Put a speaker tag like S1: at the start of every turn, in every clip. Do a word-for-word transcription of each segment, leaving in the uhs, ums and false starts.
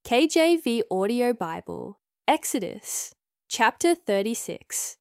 S1: K J V Audio Bible, Exodus, chapter thirty-six.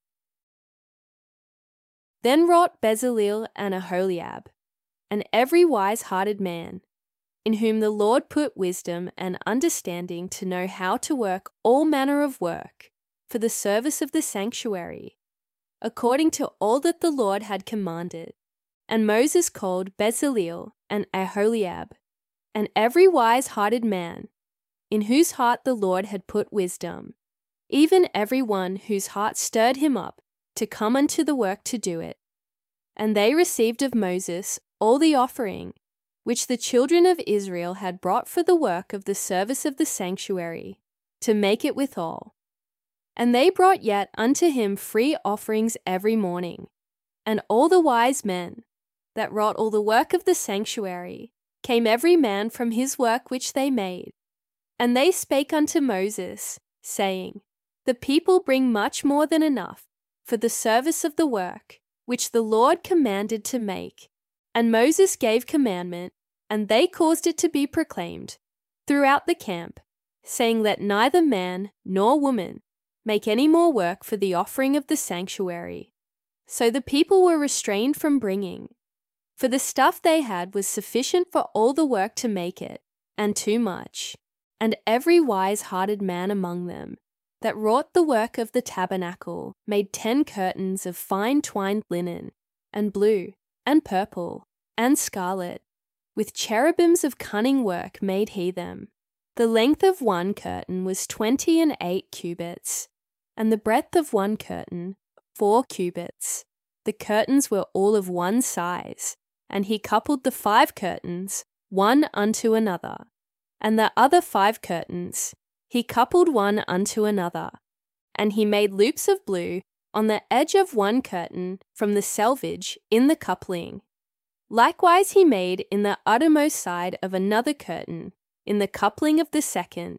S1: Then wrought Bezaleel and Aholiab, and every wise-hearted man, in whom the Lord put wisdom and understanding to know how to work all manner of work for the service of the sanctuary, according to all that the Lord had commanded. And Moses called Bezaleel and Aholiab, and every wise-hearted man, in whose heart the Lord had put wisdom, even every one whose heart stirred him up to come unto the work to do it. And they received of Moses all the offering which the children of Israel had brought for the work of the service of the sanctuary, to make it withal. And they brought yet unto him free offerings every morning. And all the wise men that wrought all the work of the sanctuary came every man from his work which they made. And they spake unto Moses, saying, The people bring much more than enough for the service of the work which the Lord commanded to make. And Moses gave commandment, and they caused it to be proclaimed throughout the camp, saying, Let neither man nor woman make any more work for the offering of the sanctuary. So the people were restrained from bringing, for the stuff they had was sufficient for all the work to make it, and too much. And every wise-hearted man among them that wrought the work of the tabernacle made ten curtains of fine twined linen, and blue, and purple, and scarlet. With cherubims of cunning work made he them. The length of one curtain was twenty and eight cubits, and the breadth of one curtain four cubits. The curtains were all of one size, and he coupled the five curtains one unto another, and the other five curtains he coupled one unto another. And he made loops of blue on the edge of one curtain from the selvage in the coupling. Likewise he made in the uttermost side of another curtain, in the coupling of the second.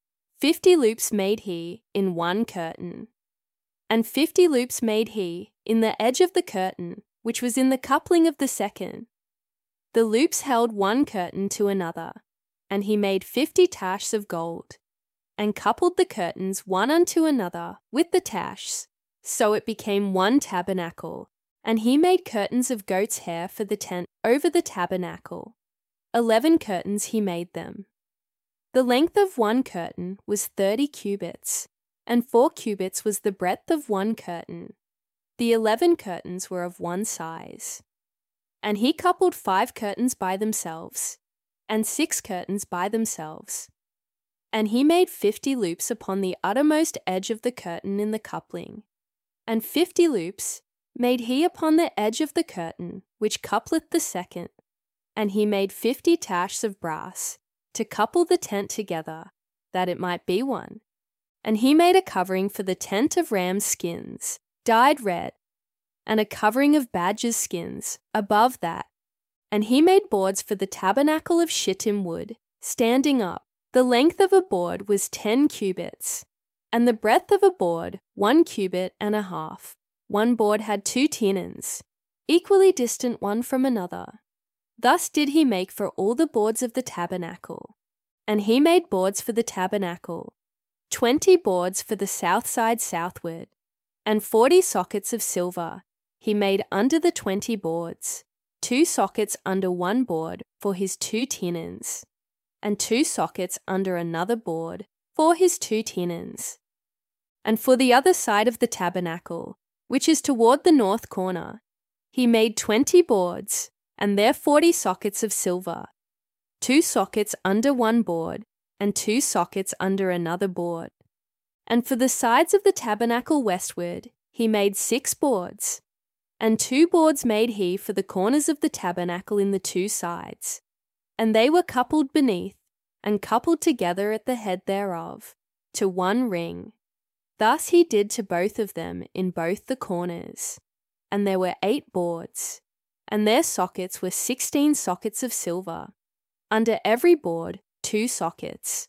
S1: Fifty loops made he in one curtain. And fifty loops made he in the edge of the curtain, which was in the coupling of the second. The loops held one curtain to another, and he made fifty tashs of gold, and coupled the curtains one unto another with the tashs, so it became one tabernacle. And he made curtains of goat's hair for the tent over the tabernacle. Eleven curtains he made them. The length of one curtain was thirty cubits, and four cubits was the breadth of one curtain. The eleven curtains were of one size. And he coupled five curtains by themselves, and six curtains by themselves. And he made fifty loops upon the uttermost edge of the curtain in the coupling, and fifty loops made he upon the edge of the curtain which coupleth the second. And he made fifty tashs of brass to couple the tent together, that it might be one. And he made a covering for the tent of rams' skins, dyed red, and a covering of badgers' skins above that. And he made boards for the tabernacle of shittim wood, standing up. The length of a board was ten cubits, and the breadth of a board one cubit and a half. One board had two tenons, equally distant one from another. Thus did he make for all the boards of the tabernacle. And he made boards for the tabernacle, twenty boards for the south side southward, and forty sockets of silver he made under the twenty boards, two sockets under one board for his two tenons, and two sockets under another board for his two tenons. And for the other side of the tabernacle, which is toward the north corner, he made twenty boards, and there forty sockets of silver, two sockets under one board, and two sockets under another board. And for the sides of the tabernacle westward, he made six boards, and two boards made he for the corners of the tabernacle in the two sides, and they were coupled beneath, and coupled together at the head thereof, to one ring. Thus he did to both of them in both the corners. And there were eight boards, and their sockets were sixteen sockets of silver, under every board two sockets.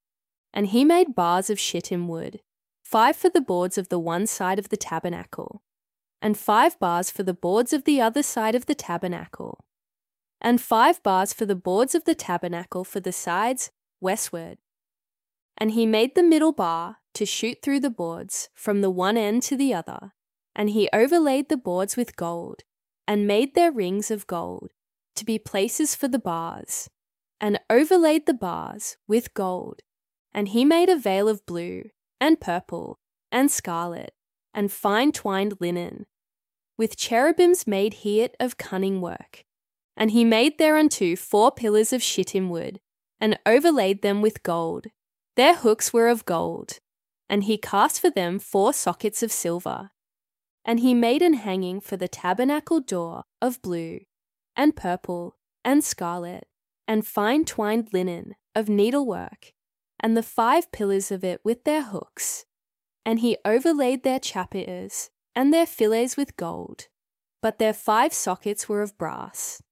S1: And he made bars of shittim wood, five for the boards of the one side of the tabernacle, and five bars for the boards of the other side of the tabernacle, and five bars for the boards of the tabernacle for the sides westward, And he made the middle bar to shoot through the boards from the one end to the other. And he overlaid the boards with gold, and made their rings of gold to be places for the bars, and overlaid the bars with gold. And he made a veil of blue, and purple, and scarlet, and fine twined linen. With cherubims made he it of cunning work. And he made thereunto four pillars of shittim wood, and overlaid them with gold. Their hooks were of gold. And he cast for them four sockets of silver. And he made an hanging for the tabernacle door of blue, and purple, and scarlet, and fine twined linen of needlework, and the five pillars of it with their hooks. And he overlaid their chapiters and their fillets with gold, but their five sockets were of brass.